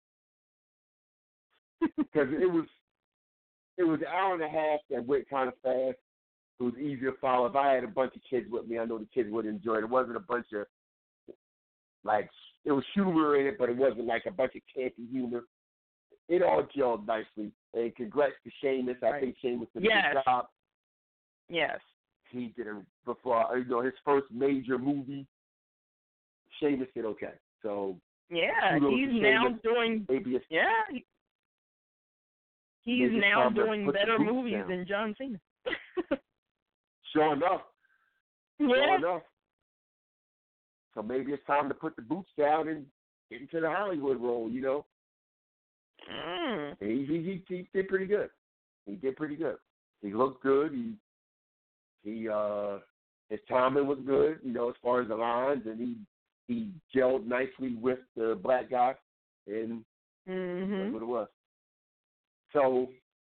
Because it was it was an hour and a half that went kind of fast. It was easy to follow. If I had a bunch of kids with me, I know the kids would enjoy it. It wasn't a bunch of, like, it was humor in it, but it wasn't like a bunch of campy humor. It all gelled nicely. And congrats to Sheamus. I think Sheamus did a yes. good job. Yes. He did it before, you know, his first major movie. Sheamus did okay. So yeah, he's now doing. Maybe it's, yeah, he, he's now doing better movies down. than John Cena. Sure enough. Yeah. Sure enough. So maybe it's time to put the boots down and get into the Hollywood role, you know. Mm. He, he he did pretty good. He did pretty good. He looked good. He he uh his timing was good, you know, as far as the lines, and he he gelled nicely with the black guy, and mm-hmm. that's what it was. So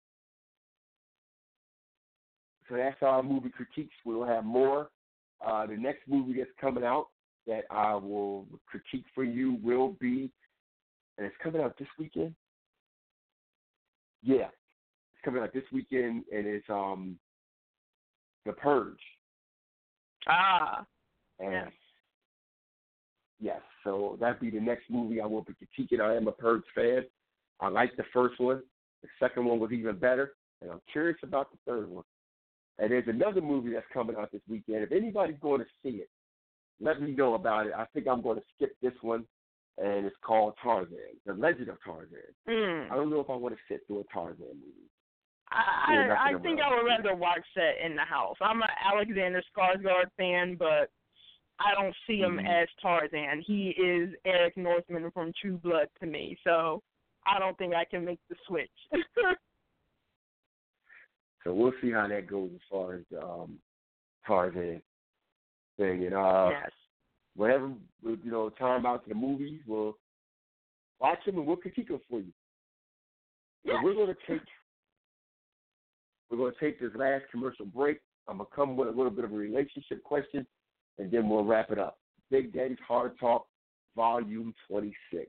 so that's our movie critiques. We'll have more. Uh, the next movie that's coming out that I will critique for you will be, and it's coming out this weekend. Yeah, it's coming out this weekend, and it's um, The Purge. Ah. And yes. yes, so that'd be the next movie I will be critiquing. I am a Purge fan. I liked the first one. The second one was even better, and I'm curious about the third one. And there's another movie that's coming out this weekend. If anybody's going to see it, let me know about it. I think I'm going to skip this one, and it's called Tarzan, The Legend of Tarzan. Mm. I don't know if I want to sit through a Tarzan movie. I, I, I think I would rather watch that in the house. I'm an Alexander Skarsgård fan, but I don't see him mm-hmm. as Tarzan. He is Eric Northman from True Blood to me, so I don't think I can make the switch. So we'll see how that goes as far as the um, Tarzan thing. And uh, yes. whenever, you know, time out to the movies, we'll watch them and we'll critique them for you. Yes. So we're going to take we're going to take this last commercial break. I'm going to come with a little bit of a relationship question, and then we'll wrap it up. Big Daddy's Hard Talk, Volume twenty-six.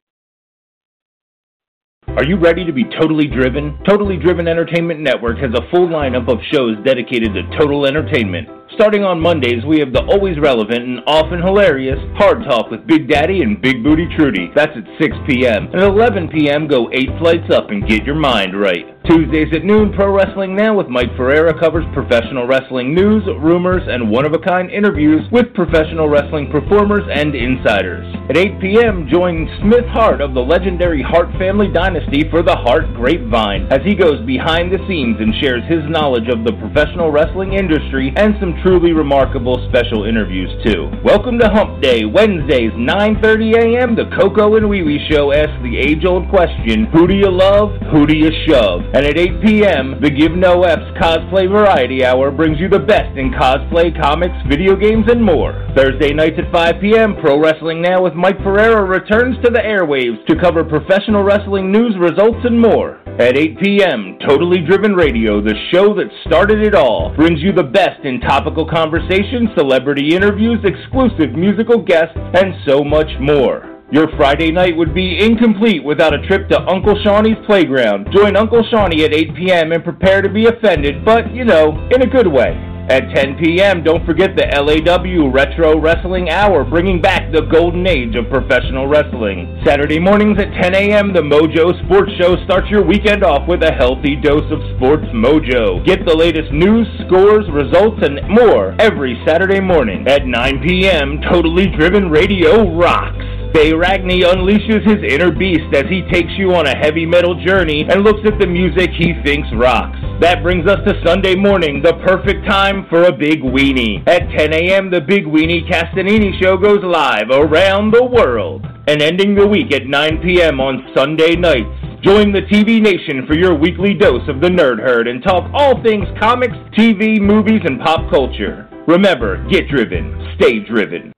Are you ready to be totally driven? Totally Driven Entertainment Network has a full lineup of shows dedicated to total entertainment. Starting on Mondays, we have the always relevant and often hilarious Hard Talk with Big Daddy and Big Booty Trudy. That's at six p.m. And at eleven p.m., go eight flights up and get your mind right. Tuesdays at noon, Pro Wrestling Now with Mike Ferreira covers professional wrestling news, rumors, and one-of-a-kind interviews with professional wrestling performers and insiders. At eight p.m., join Smith Hart of the legendary Hart family dynasty for the Hart Grapevine as he goes behind the scenes and shares his knowledge of the professional wrestling industry and some truly remarkable special interviews, too. Welcome to Hump Day, Wednesdays, nine thirty a.m. The Coco and Wee Wee Show asks the age-old question, who do you love, who do you shove? And at eight p.m., the Give No F's Cosplay Variety Hour brings you the best in cosplay, comics, video games, and more. Thursday nights at five p.m., Pro Wrestling Now with Mike Ferreira returns to the airwaves to cover professional wrestling news, results, and more. At eight p.m., Totally Driven Radio, the show that started it all, brings you the best in topical conversation, celebrity interviews, exclusive musical guests, and so much more. Your Friday night would be incomplete without a trip to Uncle Shawnee's Playground. Join Uncle Shawnee at eight p.m. and prepare to be offended, but, you know, in a good way. At ten p.m., don't forget the L A W Retro Wrestling Hour, bringing back the golden age of professional wrestling. Saturday mornings at ten a.m., the Mojo Sports Show starts your weekend off with a healthy dose of sports mojo. Get the latest news, scores, results, and more every Saturday morning. At nine p.m., Totally Driven Radio rocks. Bay Ragney unleashes his inner beast as he takes you on a heavy metal journey and looks at the music he thinks rocks. That brings us to Sunday morning, the perfect time for a big weenie. At ten a.m., the Big Weenie Castanini Show goes live around the world. And ending the week at nine p.m. on Sunday nights, join the T V Nation for your weekly dose of the Nerd Herd and talk all things comics, T V, movies, and pop culture. Remember, get driven, stay driven.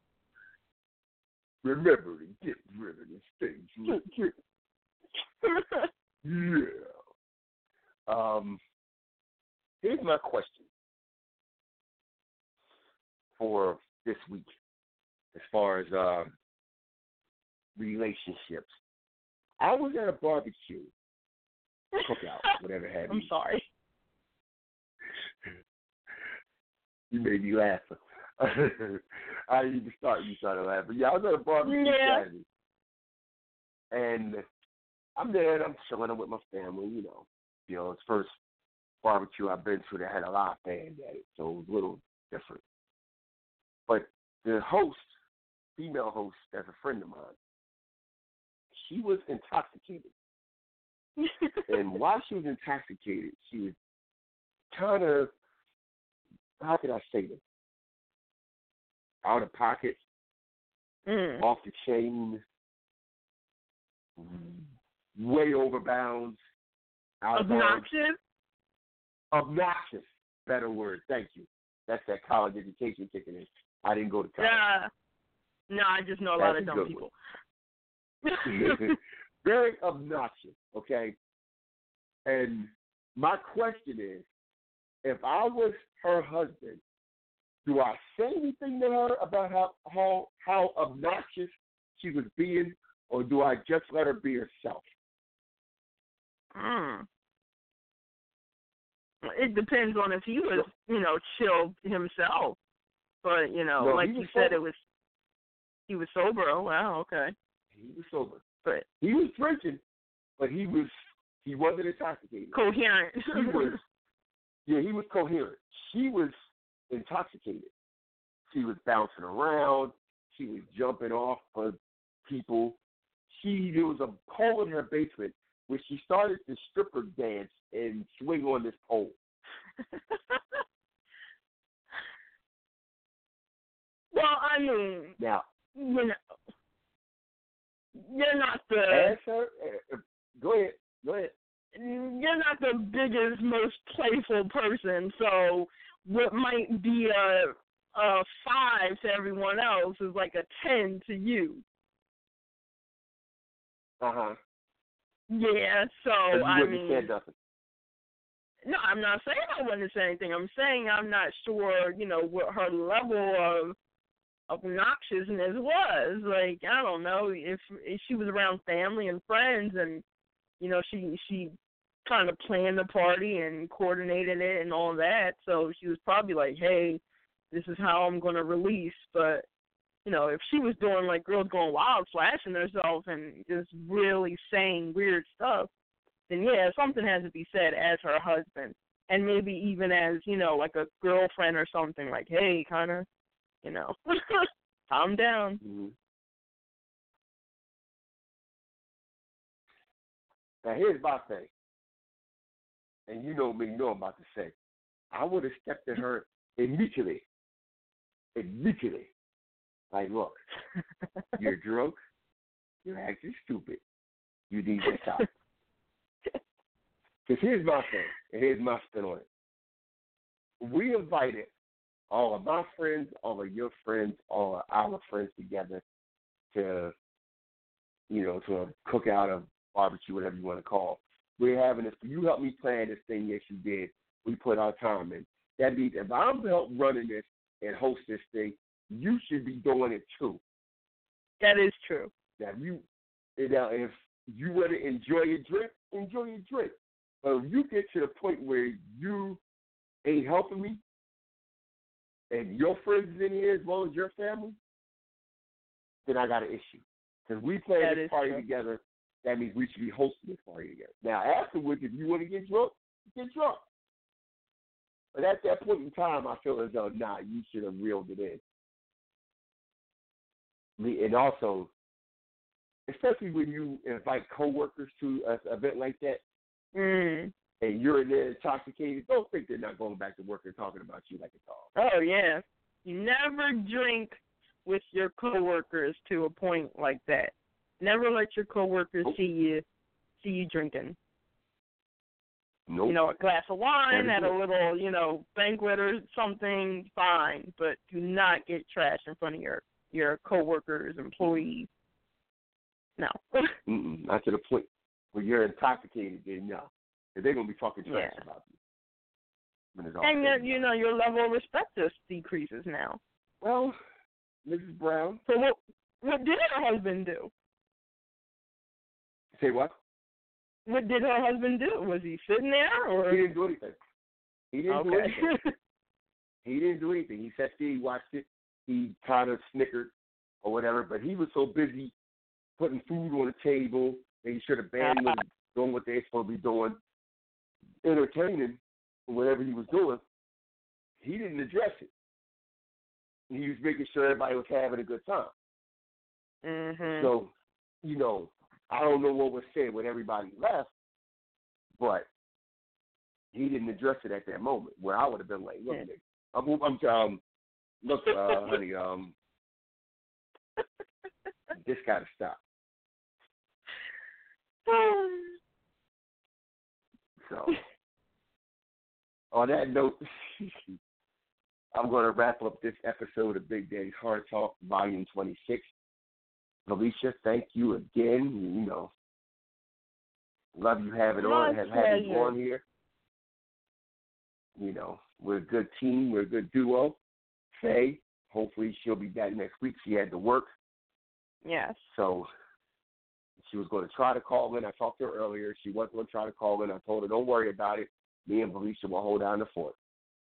Remember to get driven and stay driven. Yeah. Um, here's my question for this week as far as uh, relationships. I was at a barbecue, cookout, whatever have you. I'm sorry. You made me laugh. I didn't even start you started to laugh. But yeah, I was at a barbecue yeah. Saturday. And I'm there and I'm chilling I'm with my family, you know. You know, it's the first barbecue I've been to that had a live band at it, so it was a little different. But the host, female host, that's a friend of mine, she was intoxicated. And while she was intoxicated, she was kind of, how could I say this? Out of pocket, mm. off the chain, way over bounds, out of obnoxious. bounds. Obnoxious, better word. Thank you. That's that college education kicking in. I didn't go to college. Yeah. No, I just know a lot That's of dumb people. Very obnoxious, okay? And my question is, if I was her husband, do I say anything to her about how how, how obnoxious she was being, or do I just let her be herself? Mm. It depends on if he was, you know, chill himself. But, you know, no, like you said, sober. it was, he was sober. Oh, wow, okay. He was sober. But he was drinking, but he was, he wasn't intoxicated. Coherent. He was, yeah, he was coherent. She was intoxicated. She was bouncing around. She was jumping off of people. She there was a pole in her basement where she started to stripper dance and swing on this pole. Well, Well, I mean, now, you know, you're not the. Answer. Uh, go ahead. Go ahead. You're not the biggest, most playful person, so what might be a a five to everyone else is like a ten to you. Uh huh. Yeah. So you I wouldn't mean. say nothing. No, I'm not saying I wouldn't say anything. I'm saying I'm not sure, you know, what her level of obnoxiousness was. Like, I don't know, if, if she was around family and friends and, you know, she she kind of planned the party and coordinated it and all that, so she was probably like, hey, this is how I'm going to release. But, you know, if she was doing, like, girls going wild, slashing herself and just really saying weird stuff, then yeah, something has to be said as her husband. And maybe even as, you know, like a girlfriend or something, like, hey, kind of, you know, calm down. Mm-hmm. Now, here's my thing. And you know me, you know what I'm about to say. I would have stepped at her immediately. Immediately. Like, look, you're drunk. You're acting stupid. You need to stop. Because here's my thing, and here's my spin on it. We invited all of my friends, all of your friends, all of our friends together to, you know, to a cookout, a barbecue, whatever you want to call. We're having this. You helped me plan this thing. Yes, you did. We put our time in. That means if I'm help running this and host this thing, you should be doing it too. That is true. Now, if you, now, if you want to enjoy your drink, enjoy your drink. But if you get to the point where you ain't helping me, and your friends is in here as well as your family, then I got an issue. Because we planned this party true. together, that means we should be hosting this party together. Now, afterwards, if you want to get drunk, get drunk. But at that point in time, I feel as though, nah, you should have reeled it in. And also, especially when you invite coworkers to an event like that, Mm. and you're in there intoxicated, don't think they're not going back to work and talking about you like a dog. Oh, yeah. You never drink with your coworkers to a point like that. Never let your coworkers nope. see you see you drinking. Nope. You know, a glass of wine at a little, you know, banquet or something, fine. But do not get trash in front of your, your coworkers, employees. No. Mm-mm, not to the point. When you're intoxicated, then no. Because they're going to be talking trash yeah. about you. When it's and, yet, you know, your level of respect just decreases now. Well, Missus Brown. So what what did her husband do? Say what? What did her husband do? Was he sitting there? Or? He didn't do anything. He didn't okay. do anything. He didn't do anything. He sat there, he watched it, he kind of snickered or whatever, but he was so busy putting food on the table, making sure the band was doing what they're supposed to be doing, entertaining whatever he was doing, he didn't address it. He was making sure everybody was having a good time. Mm-hmm. So, you know, I don't know what was said when everybody left, but he didn't address it at that moment. Where I would have been like, "Look, yeah. I'm, I'm, um, look, uh, honey, um, this got to stop." So, on that note, I'm going to wrap up this episode of Big Daddy's Hard Talk, Volume twenty-six. Alicia, thank you again. You know, love you having on, have having you on here. You know, we're a good team. We're a good duo. Faye, hopefully she'll be back next week. She had to work. Yes. So she was going to try to call in. I talked to her earlier. She wasn't going to try to call in. I told her, don't worry about it. Me and Alicia will hold down the fort.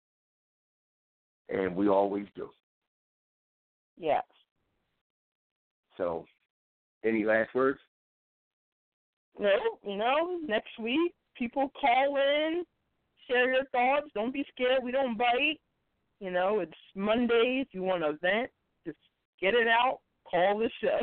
And we always do. Yes. So, any last words? No, you know, next week, people call in, share your thoughts. Don't be scared. We don't bite. You know, it's Monday. If you want to vent, just get it out. Call the show.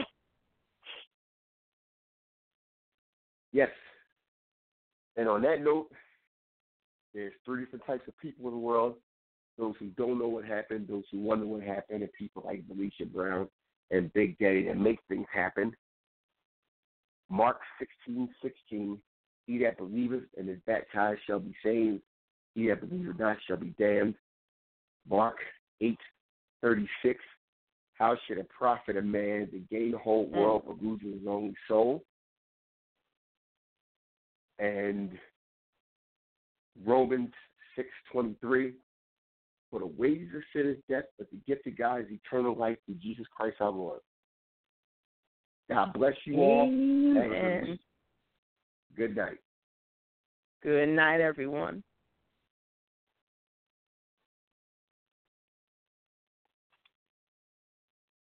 Yes. And on that note, there's three different types of people in the world. those who don't know what happened, those who wonder what happened, and people like Felicia Brown and Big Daddy that make things happen. Mark sixteen sixteen, he that believeth and is baptized shall be saved. He that believeth not shall be damned. Mark eight thirty-six, how should it profit a man to gain the whole world but lose his own soul? And Romans six twenty-three, for the wages of sin is death, but the gift of God is eternal life through Jesus Christ our Lord. God bless you all. Amen. Good night. Good night, everyone.